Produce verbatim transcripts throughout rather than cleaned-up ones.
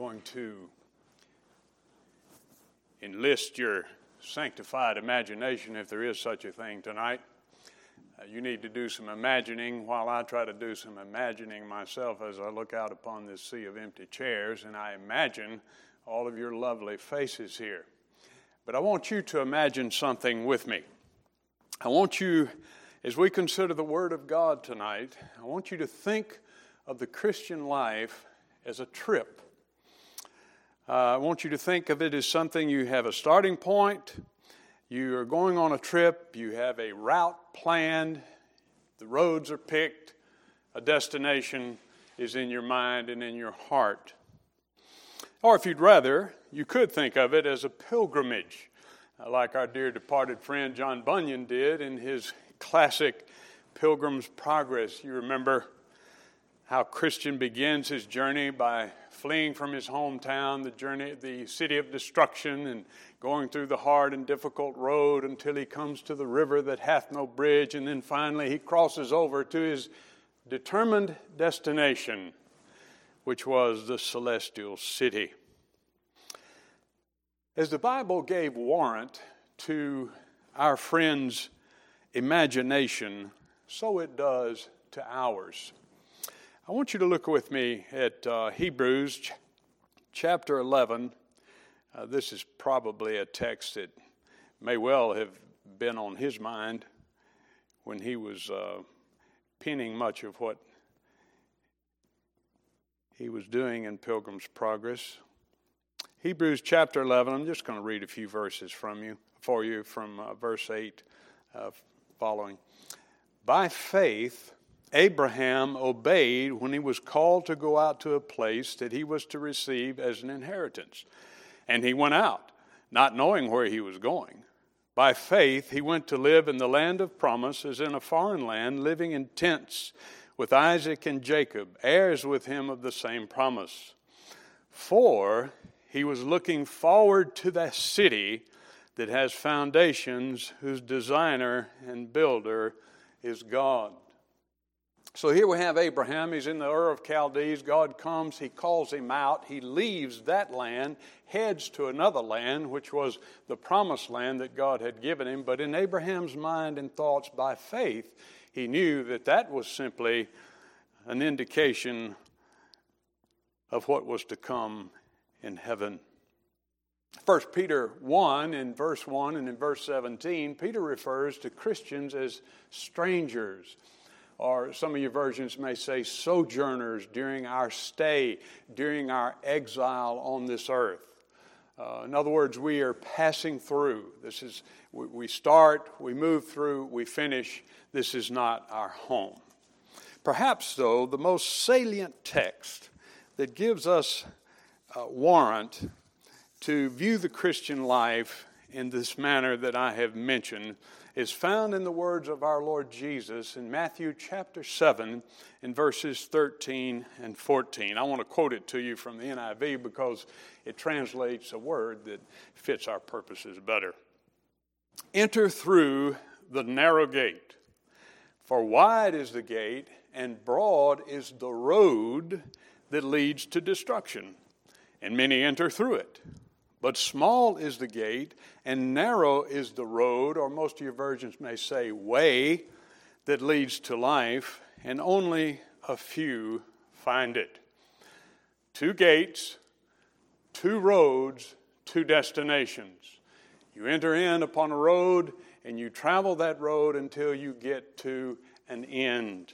going to enlist your sanctified imagination, if there is such a thing tonight. Uh, you need to do some imagining while I try to do some imagining myself as I look out upon this sea of empty chairs, and I imagine all of your lovely faces here. But I want you to imagine something with me. I want you, as we consider the Word of God tonight, I want you to think of the Christian life as a trip. Uh, I want you to think of it as something you have a starting point, you are going on a trip, you have a route planned, the roads are picked, a destination is in your mind and in your heart. Or if you'd rather, you could think of it as a pilgrimage, uh, like our dear departed friend John Bunyan did in his classic Pilgrim's Progress. You remember how Christian begins his journey by fleeing from his hometown, the journey, the city of destruction, and going through the hard and difficult road until he comes to the river that hath no bridge, and then finally he crosses over to his determined destination, which was the celestial city. As the Bible gave warrant to our friend's imagination, so it does to ours. I want you to look with me at uh, Hebrews ch- chapter eleven. Uh, this is probably a text that may well have been on his mind when he was uh, penning much of what he was doing in Pilgrim's Progress. Hebrews chapter eleven, I'm just going to read a few verses from you, for you from uh, verse eight uh, following. By faith, Abraham obeyed when he was called to go out to a place that he was to receive as an inheritance. And he went out, not knowing where he was going. By faith, he went to live in the land of promise, as in a foreign land, living in tents with Isaac and Jacob, heirs with him of the same promise. For he was looking forward to that city that has foundations, whose designer and builder is God. So here we have Abraham. He's in the Ur of Chaldees. God comes, he calls him out. He leaves that land, heads to another land, which was the promised land that God had given him. But in Abraham's mind and thoughts, by faith, he knew that that was simply an indication of what was to come in heaven. First Peter one, in verse one and in verse seventeen, Peter refers to Christians as strangers. Or some of your versions may say sojourners during our stay, during our exile on this earth. Uh, in other words, we are passing through. This is we, we start, we move through, we finish. This is not our home. Perhaps, though, the most salient text that gives us uh, warrant to view the Christian life in this manner that I have mentioned is found in the words of our Lord Jesus in Matthew chapter seven in verses thirteen and fourteen. I want to quote it to you from the N I V because it translates a word that fits our purposes better. Enter through the narrow gate, for wide is the gate and broad is the road that leads to destruction, and many enter through it. But small is the gate, and narrow is the road, or most of your versions may say way, that leads to life, and only a few find it. Two gates, two roads, two destinations. You enter in upon a road, and you travel that road until you get to an end.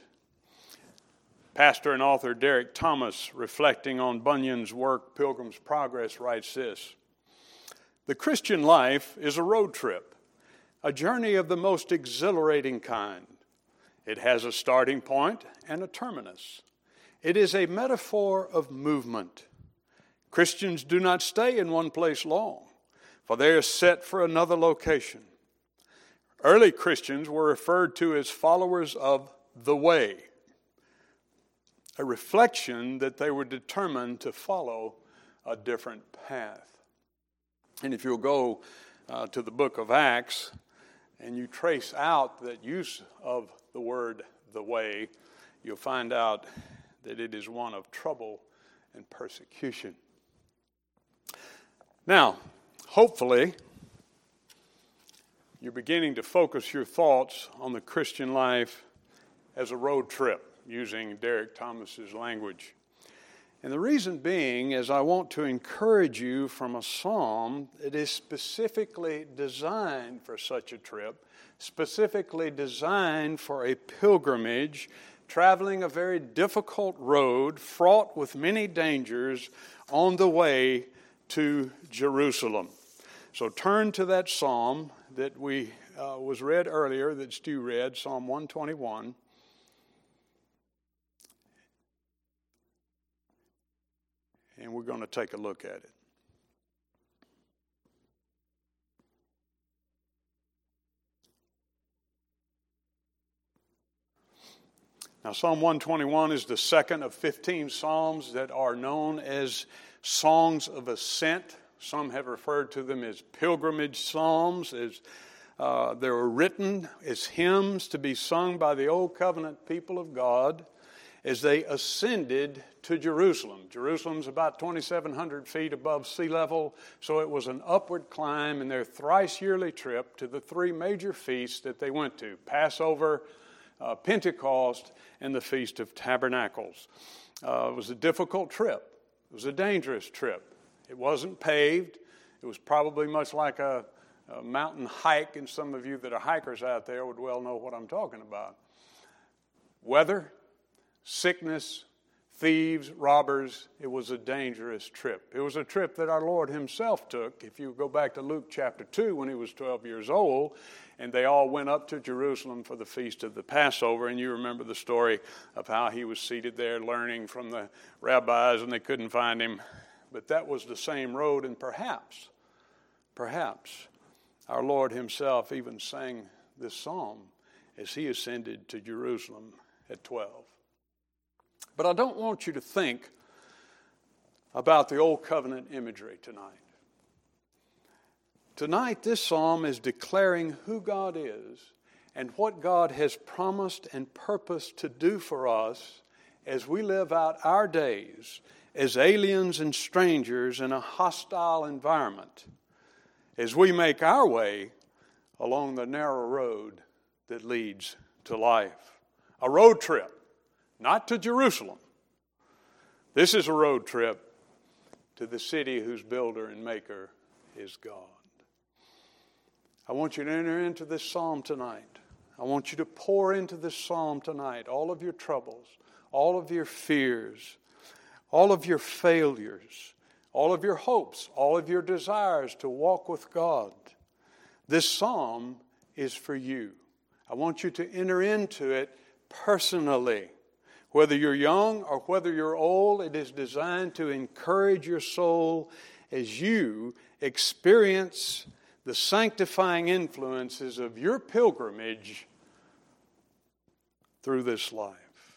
Pastor and author Derek Thomas, reflecting on Bunyan's work, Pilgrim's Progress, writes this: the Christian life is a road trip, a journey of the most exhilarating kind. It has a starting point and a terminus. It is a metaphor of movement. Christians do not stay in one place long, for they are set for another location. Early Christians were referred to as followers of the way, a reflection that they were determined to follow a different path. And if you'll go uh, to the book of Acts and you trace out that use of the word the way, you'll find out that it is one of trouble and persecution. Now, hopefully, you're beginning to focus your thoughts on the Christian life as a road trip, using Derek Thomas's language. And the reason being is I want to encourage you from a psalm that is specifically designed for such a trip, specifically designed for a pilgrimage, traveling a very difficult road, fraught with many dangers on the way to Jerusalem. So turn to that psalm that we uh, was read earlier, that Stu read, Psalm one twenty-one. And we're going to take a look at it. Now, Psalm one twenty-one is the second of fifteen psalms that are known as songs of ascent. Some have referred to them as pilgrimage psalms. As uh, they were written as hymns to be sung by the Old Covenant people of God as they ascended to Jerusalem. Jerusalem's about twenty-seven hundred feet above sea level, so it was an upward climb in their thrice yearly trip to the three major feasts that they went to: Passover, uh, Pentecost, and the Feast of Tabernacles. Uh, it was a difficult trip. It was a dangerous trip. It wasn't paved. It was probably much like a, a mountain hike, and some of you that are hikers out there would well know what I'm talking about. Weather, sickness, thieves, robbers. It was a dangerous trip. It was a trip that our Lord himself took. If you go back to Luke chapter two, when he was twelve years old, and they all went up to Jerusalem for the feast of the Passover, and you remember the story of how he was seated there learning from the rabbis, and they couldn't find him. But that was the same road, and perhaps, perhaps, our Lord himself even sang this psalm as he ascended to Jerusalem at twelve. But I don't want you to think about the Old Covenant imagery tonight. Tonight, this psalm is declaring who God is and what God has promised and purposed to do for us as we live out our days as aliens and strangers in a hostile environment, as we make our way along the narrow road that leads to life. A road trip. Not to Jerusalem. This is a road trip to the city whose builder and maker is God. I want you to enter into this psalm tonight. I want you to pour into this psalm tonight all of your troubles, all of your fears, all of your failures, all of your hopes, all of your desires to walk with God. This psalm is for you. I want you to enter into it personally. Whether you're young or whether you're old, it is designed to encourage your soul as you experience the sanctifying influences of your pilgrimage through this life.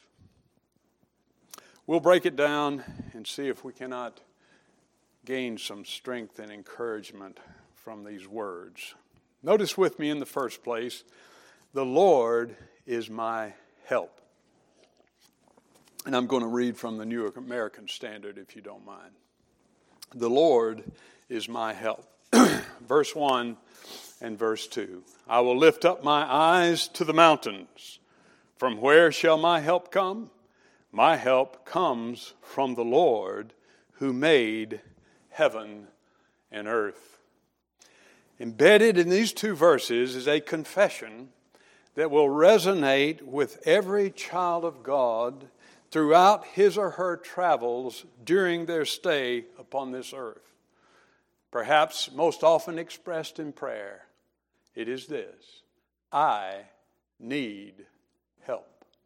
We'll break it down and see if we cannot gain some strength and encouragement from these words. Notice with me in the first place, the Lord is my help. And I'm going to read from the New American Standard, if you don't mind. The Lord is my help. Verse one and verse two. I will lift up my eyes to the mountains. From where shall my help come? My help comes from the Lord who made heaven and earth. Embedded in these two verses is a confession that will resonate with every child of God throughout his or her travels during their stay upon this earth. Perhaps most often expressed in prayer, it is this: I need help.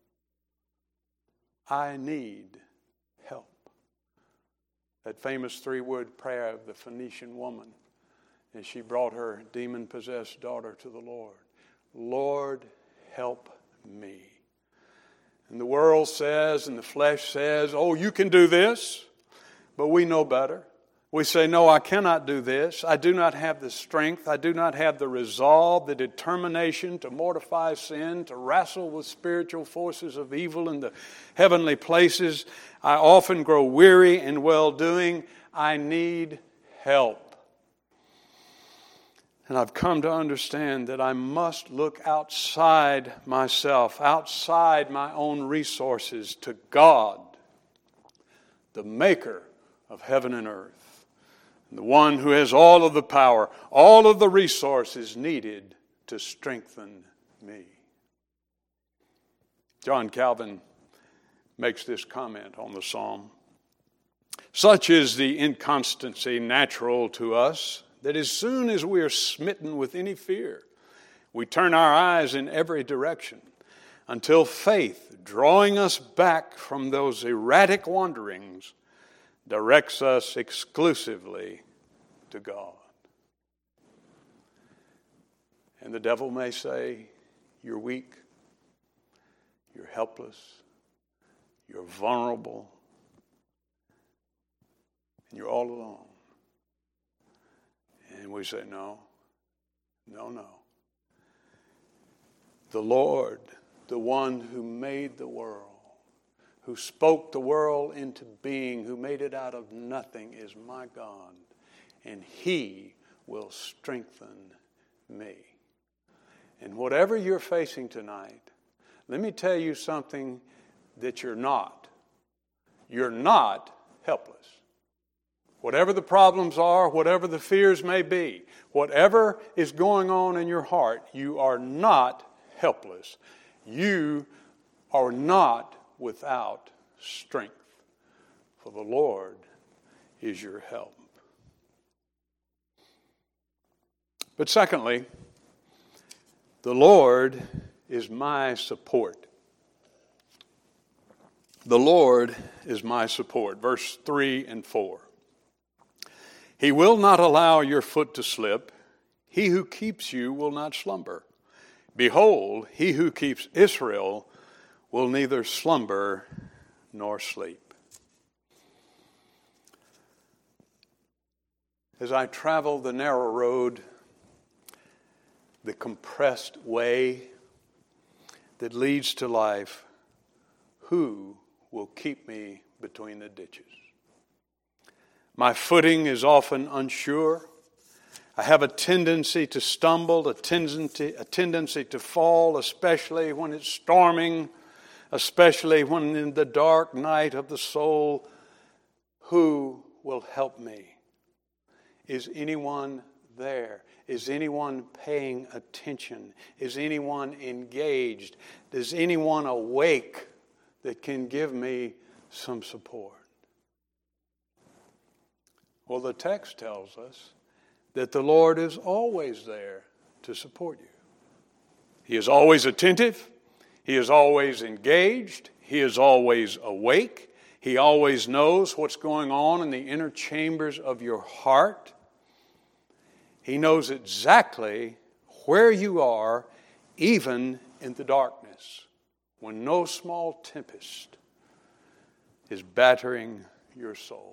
I need help. That famous three-word prayer of the Phoenician woman as she brought her demon-possessed daughter to the Lord. Lord, help me. And the world says and the flesh says, oh, you can do this. But we know better. We say, no, I cannot do this. I do not have the strength. I do not have the resolve, the determination to mortify sin, to wrestle with spiritual forces of evil in the heavenly places. I often grow weary in well-doing. I need help. And I've come to understand that I must look outside myself, outside my own resources, to God, the maker of heaven and earth, and the one who has all of the power, all of the resources needed to strengthen me. John Calvin makes this comment on the psalm. Such is the inconstancy natural to us, that as soon as we are smitten with any fear, we turn our eyes in every direction until faith, drawing us back from those erratic wanderings, directs us exclusively to God. And the devil may say, you're weak, you're helpless, you're vulnerable, and you're all alone. And we say, no, no, no. The Lord, the one who made the world, who spoke the world into being, who made it out of nothing, is my God, and He will strengthen me. And whatever you're facing tonight, let me tell you something that you're not. You're not helpless. Whatever the problems are, whatever the fears may be, whatever is going on in your heart, you are not helpless. You are not without strength, for the Lord is your help. But secondly, the Lord is my support. The Lord is my support. Verse three and four. He will not allow your foot to slip. He who keeps you will not slumber. Behold, he who keeps Israel will neither slumber nor sleep. As I travel the narrow road, the compressed way that leads to life, who will keep me between the ditches? My footing is often unsure. I have a tendency to stumble, a tendency, a tendency to fall, especially when it's storming, especially when in the dark night of the soul. Who will help me? Is anyone there? Is anyone paying attention? Is anyone engaged? Is anyone awake that can give me some support? Well, the text tells us that the Lord is always there to support you. He is always attentive. He is always engaged. He is always awake. He always knows what's going on in the inner chambers of your heart. He knows exactly where you are, even in the darkness, when no small tempest is battering your soul.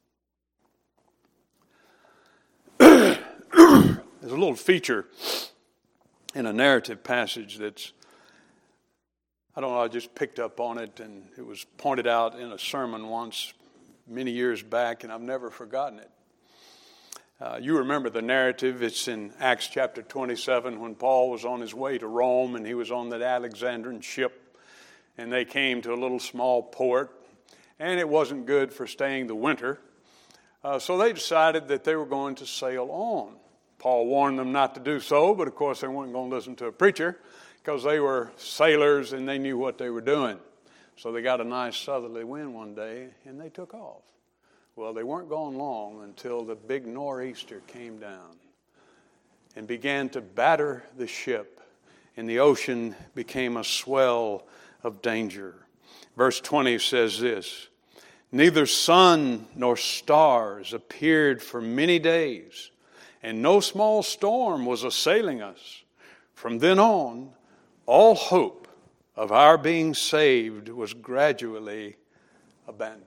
There's a little feature in a narrative passage that's, I don't know, I just picked up on it, and it was pointed out in a sermon once many years back, and I've never forgotten it. Uh, you remember the narrative. It's in Acts chapter twenty-seven when Paul was on his way to Rome, and he was on that Alexandrian ship, and they came to a little small port, and it wasn't good for staying the winter. Uh, so they decided that they were going to sail on. Paul warned them not to do so, but of course they weren't going to listen to a preacher because they were sailors and they knew what they were doing. So they got a nice southerly wind one day and they took off. Well, they weren't gone long until the big nor'easter came down and began to batter the ship, and the ocean became a swell of danger. Verse twenty says this: neither sun nor stars appeared for many days, and no small storm was assailing us. From then on, all hope of our being saved was gradually abandoned.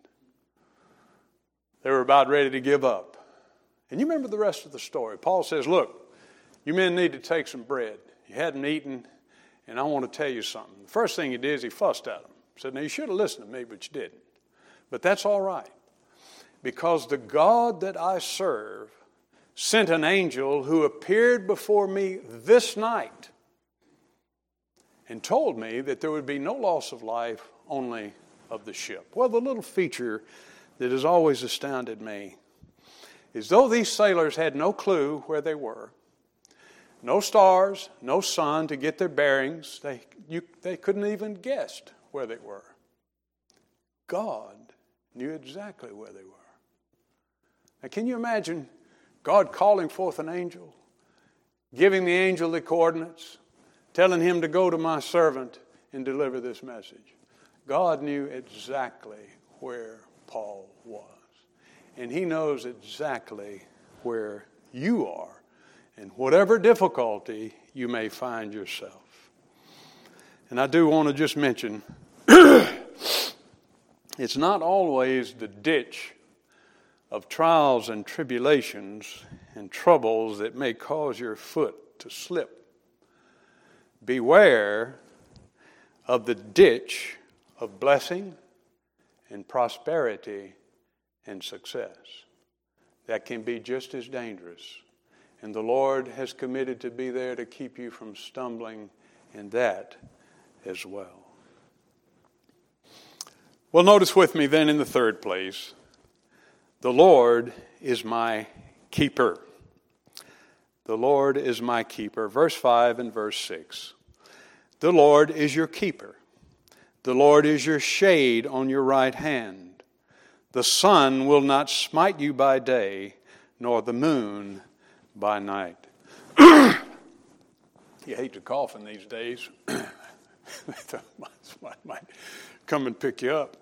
They were about ready to give up. And you remember the rest of the story. Paul says, look, you men need to take some bread. You hadn't eaten, and I want to tell you something. The first thing he did is he fussed at them. He said, now you should have listened to me, but you didn't. But that's all right, because the God that I serve sent an angel who appeared before me this night and told me that there would be no loss of life, only of the ship. Well, the little feature that has always astounded me is though these sailors had no clue where they were, no stars, no sun to get their bearings, they, you, they couldn't even guess where they were. God knew exactly where they were. Now, can you imagine God calling forth an angel, giving the angel the coordinates, telling him to go to my servant and deliver this message? God knew exactly where Paul was. And he knows exactly where you are and whatever difficulty you may find yourself. And I do want to just mention, it's not always the ditch of trials and tribulations and troubles that may cause your foot to slip. Beware of the ditch of blessing and prosperity and success. That can be just as dangerous. And the Lord has committed to be there to keep you from stumbling in that as well. Well, notice with me then in the third place, the Lord is my keeper. The Lord is my keeper. Verse five and verse six. The Lord is your keeper. The Lord is your shade on your right hand. The sun will not smite you by day, nor the moon by night. You hate to cough in these days. Somebody might come and pick you up.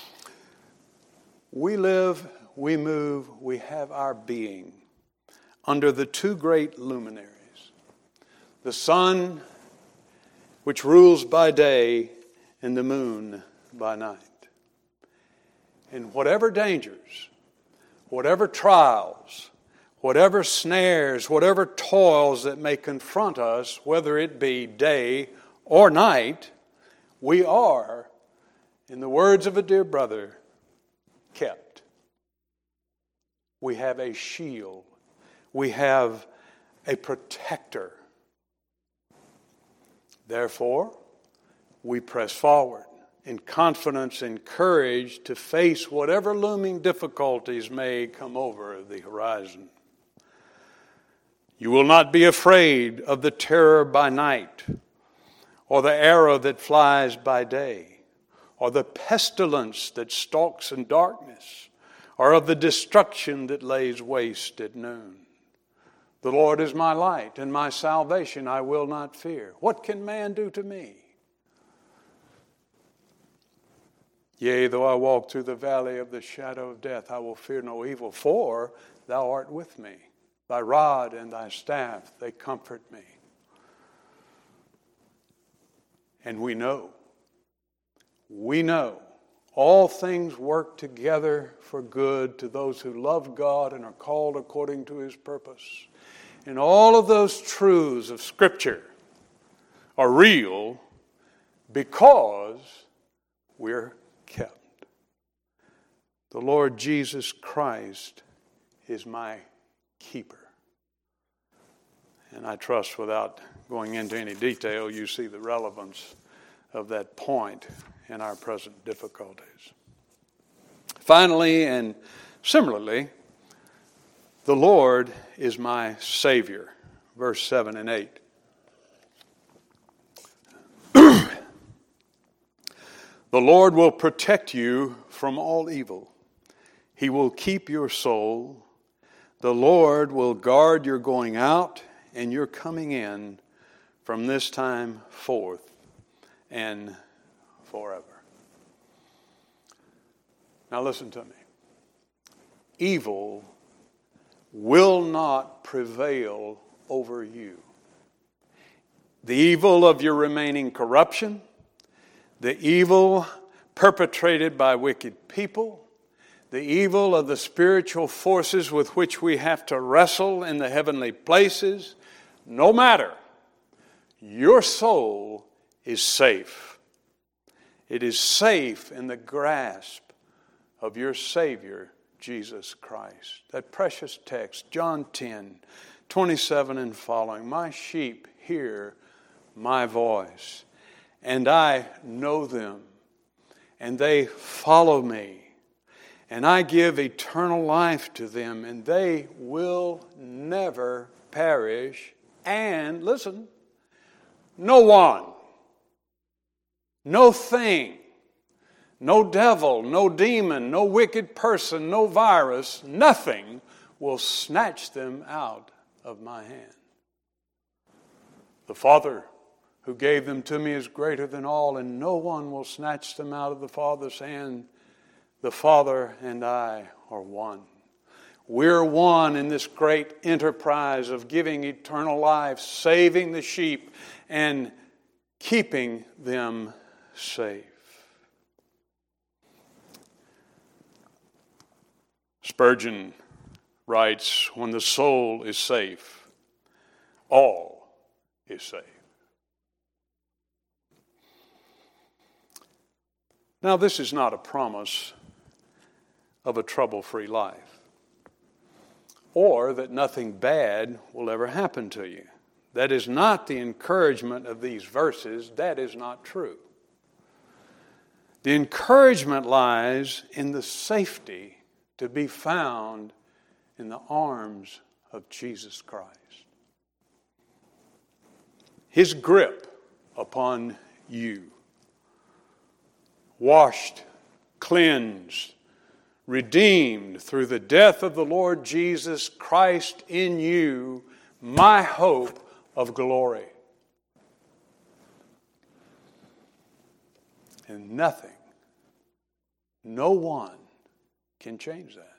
We live, we move, we have our being under the two great luminaries. The sun, which rules by day, and the moon by night. And whatever dangers, whatever trials, whatever snares, whatever toils that may confront us, whether it be day or night, we are, in the words of a dear brother, kept. We have a shield. We have a protector. Therefore, we press forward in confidence and courage to face whatever looming difficulties may come over the horizon. You will not be afraid of the terror by night, or the arrow that flies by day, or the pestilence that stalks in darkness, or of the destruction that lays waste at noon. The Lord is my light and my salvation, I will not fear. What can man do to me? Yea, though I walk through the valley of the shadow of death, I will fear no evil, for thou art with me. Thy rod and thy staff, they comfort me. And we know, we know, all things work together for good to those who love God and are called according to his purpose. And all of those truths of Scripture are real because we're kept. The Lord Jesus Christ is my keeper. And I trust without going into any detail, you see the relevance of that point in our present difficulties. Finally, and similarly, the Lord is my Savior. Verse seven and eight. The Lord will protect you from all evil. He will keep your soul. The Lord will guard your going out and your coming in from this time forth and forever. Now listen to me. Evil will not prevail over you. The evil of your remaining corruption, the evil perpetrated by wicked people, the evil of the spiritual forces with which we have to wrestle in the heavenly places, no matter, your soul is safe. It is safe in the grasp of your Savior, Jesus Christ. That precious text, John ten, twenty-seven and following. My sheep hear my voice, and I know them, and they follow me. And I give eternal life to them, and they will never perish. And, listen, no one, no thing, no devil, no demon, no wicked person, no virus, nothing will snatch them out of my hand. The Father who gave them to me is greater than all, and no one will snatch them out of the Father's hand. The Father and I are one. We're one in this great enterprise of giving eternal life, saving the sheep, and keeping them safe. Spurgeon writes, when the soul is safe, all is safe. Now, this is not a promise of a trouble-free life, or that nothing bad will ever happen to you. That is not the encouragement of these verses. That is not true. The encouragement lies in the safety to be found in the arms of Jesus Christ. His grip upon you, washed, cleansed, redeemed through the death of the Lord Jesus Christ in you, my hope of glory. And nothing, no one can change that.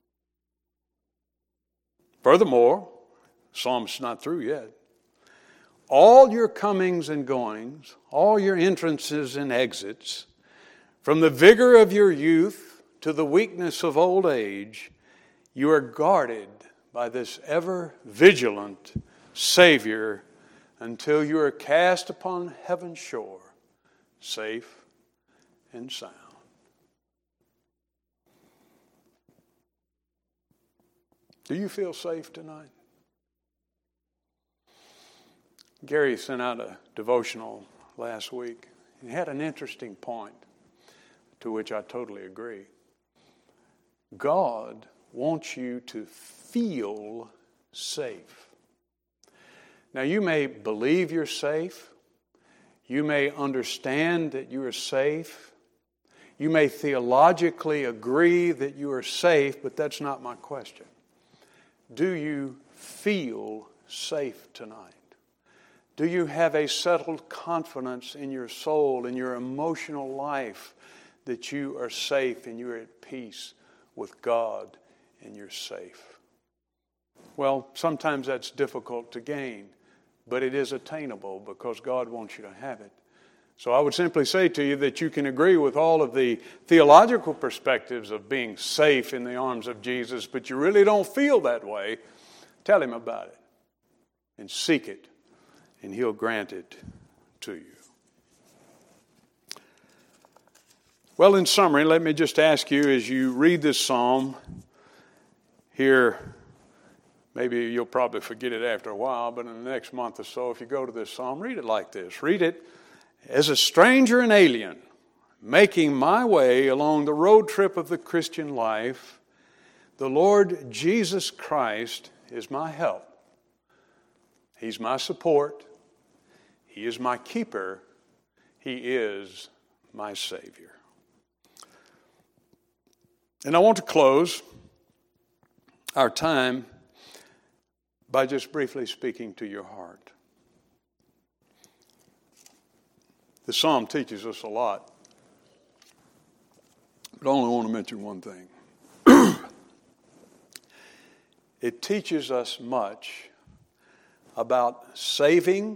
Furthermore, Psalm's not through yet. All your comings and goings, all your entrances and exits, from the vigor of your youth to the weakness of old age, you are guarded by this ever vigilant Savior until you are cast upon heaven's shore, safe and sound. Do you feel safe tonight? Gary sent out a devotional last week. He had an interesting point, to which I totally agree. God wants you to feel safe. Now, you may believe you're safe. You may understand that you are safe. You may theologically agree that you are safe, but that's not my question. Do you feel safe tonight? Do you have a settled confidence in your soul, in your emotional life, that you are safe and you're at peace with God and you're safe? Well, sometimes that's difficult to gain, but it is attainable because God wants you to have it. So I would simply say to you that you can agree with all of the theological perspectives of being safe in the arms of Jesus, but you really don't feel that way. Tell Him about it and seek it, and He'll grant it to you. Well, in summary, let me just ask you as you read this psalm here, maybe you'll probably forget it after a while, but in the next month or so, if you go to this psalm, read it like this. Read it as a stranger and alien, making my way along the road trip of the Christian life. The Lord Jesus Christ is my help. He's my support. He is my keeper. He is my Savior. And I want to close our time by just briefly speaking to your heart. The psalm teaches us a lot, but I only want to mention one thing. It teaches us much about saving,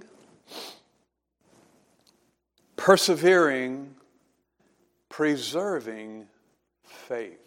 persevering, preserving faith.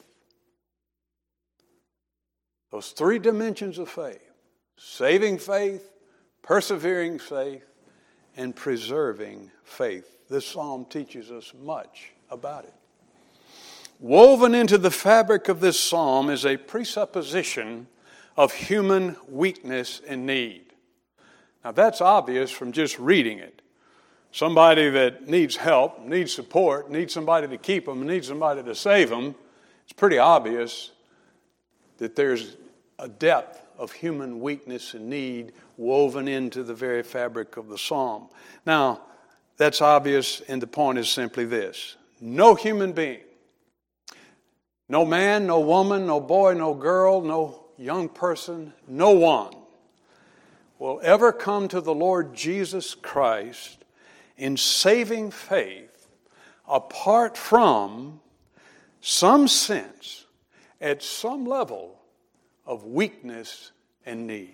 Those three dimensions of faith: saving faith, persevering faith, and preserving faith. This psalm teaches us much about it. Woven into the fabric of this psalm is a presupposition of human weakness and need. Now that's obvious from just reading it. Somebody that needs help, needs support, needs somebody to keep them, needs somebody to save them, it's pretty obvious that there's a depth of human weakness and need woven into the very fabric of the psalm. Now, that's obvious, and the point is simply this. No human being, no man, no woman, no boy, no girl, no young person, no one will ever come to the Lord Jesus Christ in saving faith apart from some sense, at some level, of weakness and need.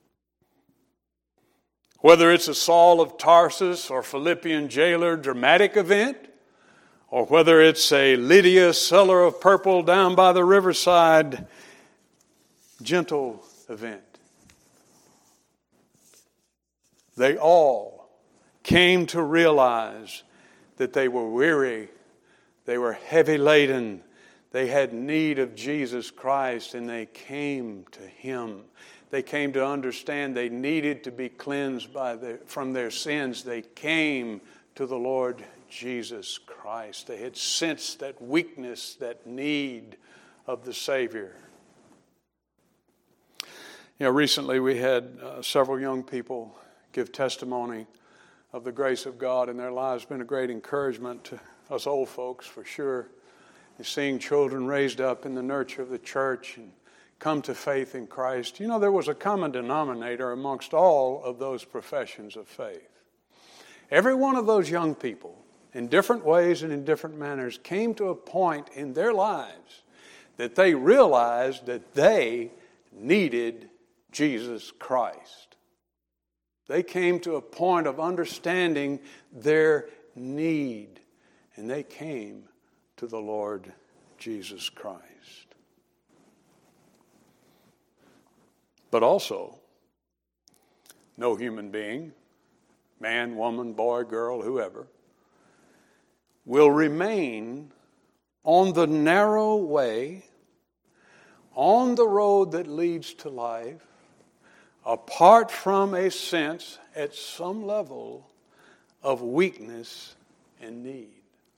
Whether it's a Saul of Tarsus or Philippian jailer dramatic event, or whether it's a Lydia seller of purple down by the riverside gentle event, they all came to realize that they were weary, they were heavy laden, they had need of Jesus Christ, and they came to Him. They came to understand they needed to be cleansed by their, from their sins. They came to the Lord Jesus Christ. They had sensed that weakness, that need of the Savior. You know, recently we had uh, several young people give testimony of the grace of God in their lives. It's been a great encouragement to us old folks, for sure. And seeing children raised up in the nurture of the church and come to faith in Christ. You know, there was a common denominator amongst all of those professions of faith. Every one of those young people, in different ways and in different manners, came to a point in their lives that they realized that they needed Jesus Christ. They came to a point of understanding their need, and they came to the Lord Jesus Christ. But also, no human being, man, woman, boy, girl, whoever, will remain on the narrow way, on the road that leads to life, apart from a sense at some level of weakness and need.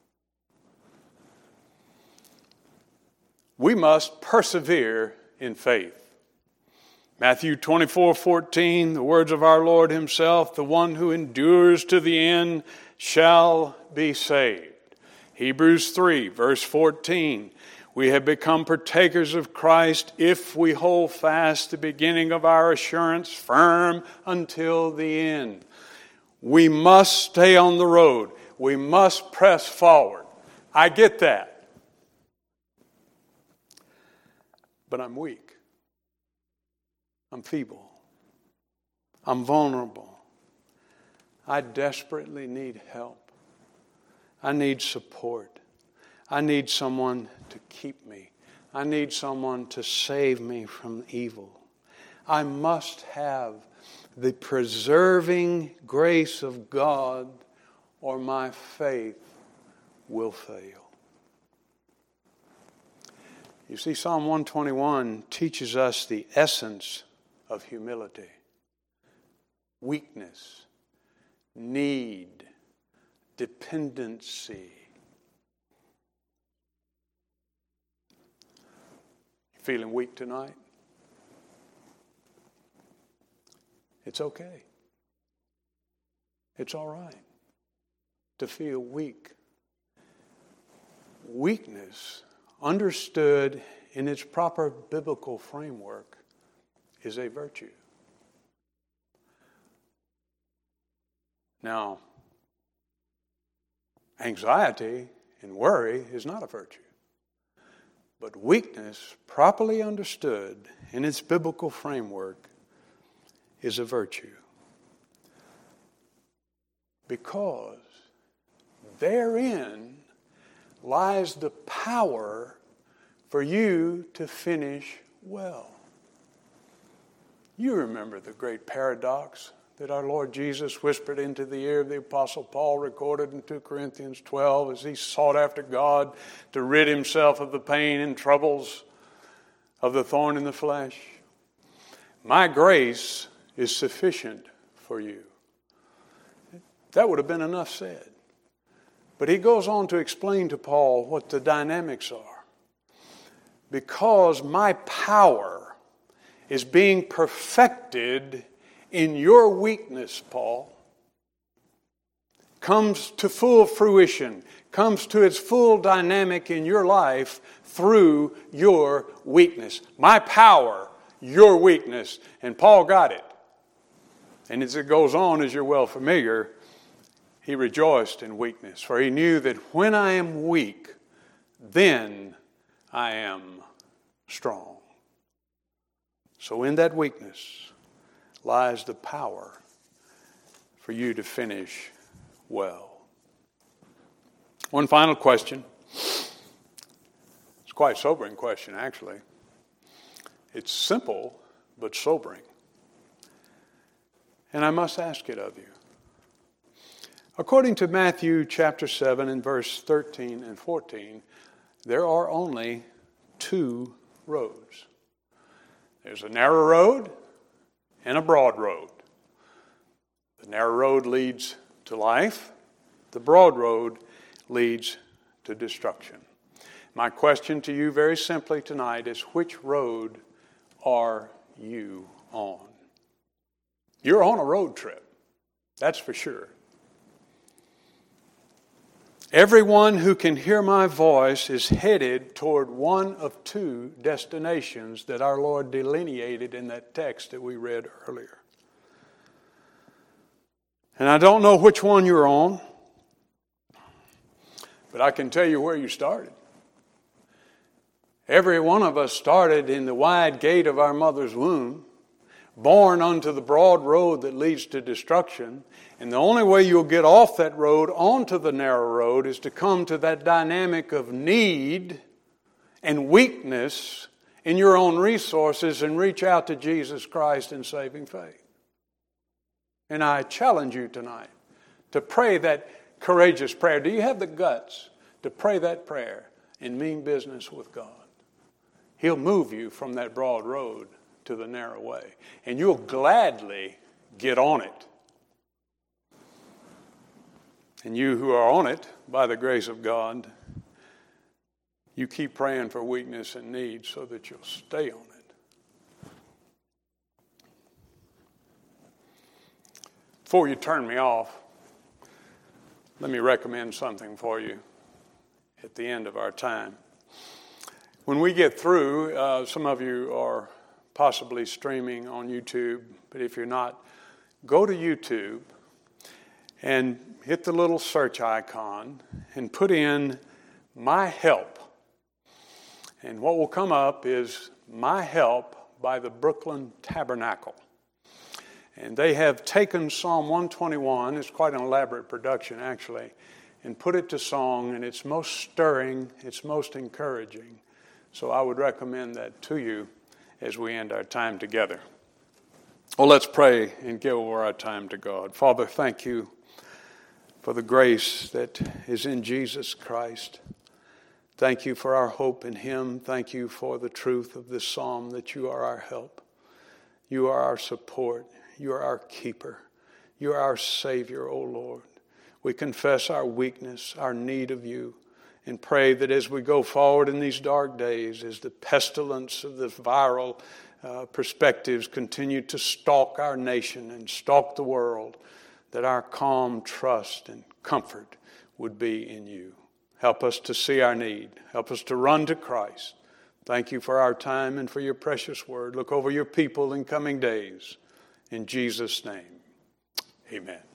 We must persevere in faith. Matthew twenty-four fourteen, the words of our Lord Himself, the one who endures to the end shall be saved. Hebrews three, verse fourteen, we have become partakers of Christ if we hold fast the beginning of our assurance firm until the end. We must stay on the road. We must press forward. I get that. But I'm weak. I'm feeble. I'm vulnerable. I desperately need help. I need support. I need someone to keep me. I need someone to save me from evil. I must have the preserving grace of God, or my faith will fail. You see, Psalm one twenty-one teaches us the essence of humility, weakness, need, dependency. Feeling weak tonight? It's okay. It's all right to feel weak. Weakness, understood in its proper biblical framework, is a virtue. Now, anxiety and worry is not a virtue. But weakness, properly understood in its biblical framework, is a virtue. Because therein lies the power for you to finish well. You remember the great paradox that our Lord Jesus whispered into the ear of the Apostle Paul, recorded in two Corinthians twelve, as he sought after God to rid himself of the pain and troubles of the thorn in the flesh. My grace is sufficient for you. That would have been enough said. But he goes on to explain to Paul what the dynamics are. Because my power is being perfected in your weakness, Paul, comes to full fruition, comes to its full dynamic in your life through your weakness. My power, your weakness. And Paul got it. And as it goes on, as you're well familiar, he rejoiced in weakness, for he knew that when I am weak, then I am strong. So in that weakness lies the power for you to finish well. One final question. It's quite a sobering question, actually. It's simple, but sobering. And I must ask it of you. According to Matthew chapter seven and verse thirteen and fourteen, there are only two roads. There's a narrow road and a broad road. The narrow road leads to life. The broad road leads to destruction. My question to you very simply tonight is, which road are you on? You're on a road trip. That's for sure. Everyone who can hear my voice is headed toward one of two destinations that our Lord delineated in that text that we read earlier. And I don't know which one you're on, but I can tell you where you started. Every one of us started in the wide gate of our mother's womb, born onto the broad road that leads to destruction. And the only way you'll get off that road onto the narrow road is to come to that dynamic of need and weakness in your own resources and reach out to Jesus Christ in saving faith. And I challenge you tonight to pray that courageous prayer. Do you have the guts to pray that prayer and mean business with God? He'll move you from that broad road to the narrow way, and you'll gladly get on it. And you who are on it, by the grace of God, you keep praying for weakness and need so that you'll stay on it. Before you turn me off, let me recommend something for you at the end of our time. When we get through, uh, some of you are possibly streaming on YouTube, but if you're not, go to YouTube and hit the little search icon and put in My Help. And what will come up is My Help by the Brooklyn Tabernacle. And they have taken Psalm one twenty-one, it's quite an elaborate production actually, and put it to song, and it's most stirring, it's most encouraging. So I would recommend that to you as we end our time together. Well, let's pray and give over our time to God. Father, thank you for the grace that is in Jesus Christ. Thank you for our hope in Him. Thank you for the truth of this psalm, that you are our help. You are our support. You are our keeper. You are our Savior, O Lord. We confess our weakness, our need of you, and pray that as we go forward in these dark days, as the pestilence of the viral uh, perspectives continue to stalk our nation and stalk the world, that our calm trust and comfort would be in you. Help us to see our need. Help us to run to Christ. Thank you for our time and for your precious word. Look over your people in coming days. In Jesus' name, amen.